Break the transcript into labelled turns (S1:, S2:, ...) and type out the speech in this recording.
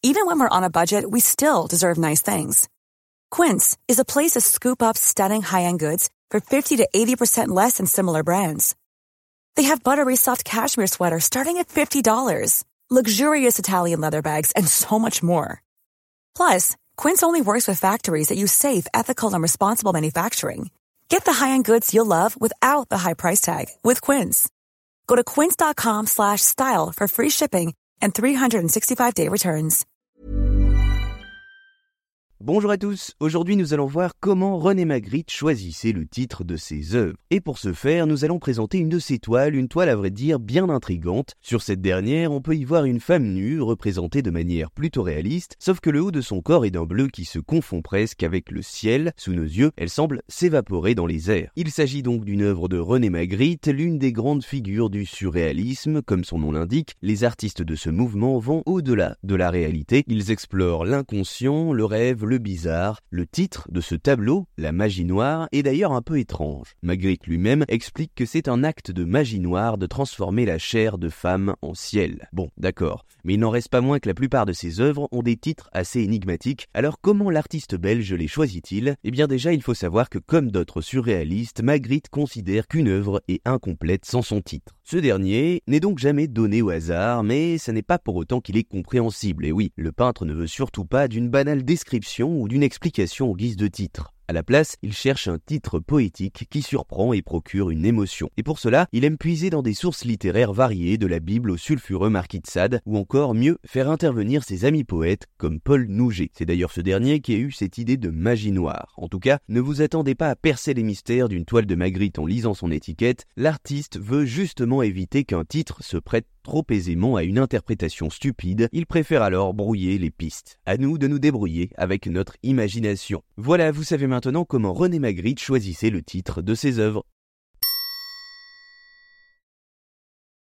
S1: Even when we're on a budget, we still deserve nice things. Quince is a place to scoop up stunning high-end goods for 50 to 80% less than similar brands. They have buttery soft cashmere sweaters starting at $50, luxurious Italian leather bags, and so much more. Plus, Quince only works with factories that use safe, ethical, and responsible manufacturing. Get the high-end goods you'll love without the high price tag with Quince. Go to quince.com/style for free shipping and 365-day returns.
S2: Bonjour à tous, aujourd'hui nous allons voir comment René Magritte choisissait le titre de ses œuvres. Et pour ce faire, nous allons présenter une de ses toiles, une toile à vrai dire bien intrigante. Sur cette dernière, on peut y voir une femme nue, représentée de manière plutôt réaliste, sauf que le haut de son corps est d'un bleu qui se confond presque avec le ciel. Sous nos yeux, elle semble s'évaporer dans les airs. Il s'agit donc d'une œuvre de René Magritte, l'une des grandes figures du surréalisme. Comme son nom l'indique, les artistes de ce mouvement vont au-delà de la réalité. Ils explorent l'inconscient, le rêve, le bizarre. Le titre de ce tableau, La magie noire, est d'ailleurs un peu étrange. Magritte lui-même explique que c'est un acte de magie noire de transformer la chair de femme en ciel. Bon, d'accord, mais il n'en reste pas moins que la plupart de ses œuvres ont des titres assez énigmatiques. Alors comment l'artiste belge les choisit-il ? Eh bien déjà, il faut savoir que comme d'autres surréalistes, Magritte considère qu'une œuvre est incomplète sans son titre. Ce dernier n'est donc jamais donné au hasard, mais ça n'est pas pour autant qu'il est compréhensible. Et oui, le peintre ne veut surtout pas d'une banale description ou d'une explication en guise de titre. À la place, il cherche un titre poétique qui surprend et procure une émotion. Et pour cela, il aime puiser dans des sources littéraires variées, de la Bible au sulfureux Marquis de Sade, ou encore mieux, faire intervenir ses amis poètes comme Paul Nouget. C'est d'ailleurs ce dernier qui a eu cette idée de magie noire. En tout cas, ne vous attendez pas à percer les mystères d'une toile de Magritte en lisant son étiquette. L'artiste veut justement éviter qu'un titre se prête trop aisément à une interprétation stupide. Il préfère alors brouiller les pistes. À nous de nous débrouiller avec notre imagination. Voilà, vous savez maintenant comment René Magritte choisissait le titre de ses œuvres.